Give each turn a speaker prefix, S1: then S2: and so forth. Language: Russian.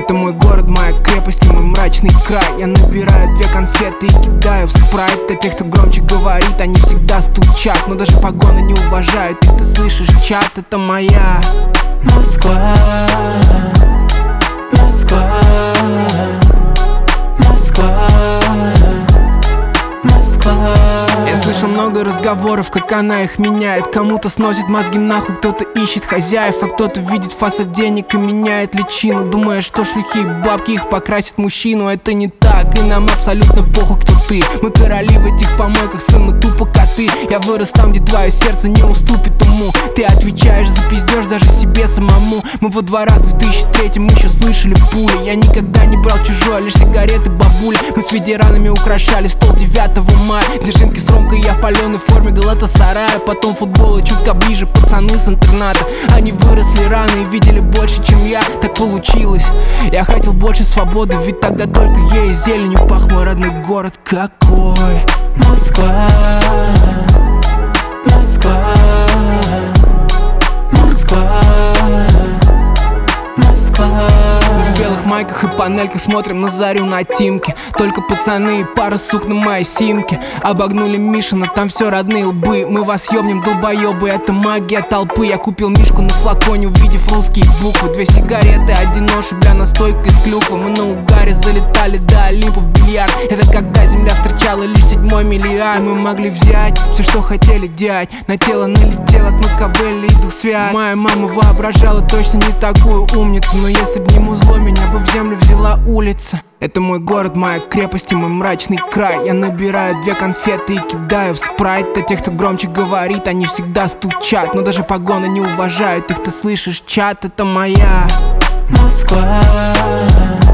S1: Это мой город, моя крепость и мой мрачный край. Я набираю 2 конфеты и кидаю в спрайт. А те, кто громче говорит, они всегда стучат. Но даже погоны не уважают их, ты слышишь чат. Это моя Москва, Москва, Москва, Москва. Я слышал много разговоров, как она их меняет. Кому-то сносит мозги нахуй, кто-то ищет хозяев, а кто-то видит фасад денег и меняет личину, думая, что шлюхи и бабки их покрасят мужчину. Это не так, и нам абсолютно похуй, кто ты. Мы короли в этих помойках, сын, мы тупо коты. Я вырос там, где твое сердце не уступит уму. Ты отвечаешь за пиздеж даже себе самому. Мы во дворах в 2003-м еще слышали пули. Я никогда не брал чужое, лишь сигареты бабули. Мы с ветеранами украшали стол 9 мая. Дежинки с Ромкой, я в паленой форме Галатасарая. Потом футбол и чутка ближе пацаны с интерната. Они выросли рано и видели больше, чем я. Так получилось. Я хотел больше свободы, ведь тогда только ей зеленью пах мой родной город. Какой Москва, Москва, Москва, Москва. В белых майках и панельках смотрим на зарю на Тимке. Только пацаны и пара сук на моей симке. Обогнули Мишина, там все родные лбы. Мы вас ёбнем, долбоёбы, это магия толпы. Я купил мишку на флаконе, увидев русские буквы. 2 сигареты, 1 нож, бля, настойка из клюквы. Мы на угаре залетали до Олимпа в бильярд. Это когда земля встречала лишь 7-й миллиард. Мы могли взять все, что хотели, дядь. На тело налетел от Макавелли и дух свят. Моя мама воображала точно не такую умницу. Но если б не музло, меня бы в землю взяла улица. Это мой город, моя крепость и мой мрачный край. Я набираю 2 конфеты и кидаю в спрайт. А те, кто громче говорит, они всегда стучат. Но даже погоны не уважают их, ты слышишь чат. Это моя Москва,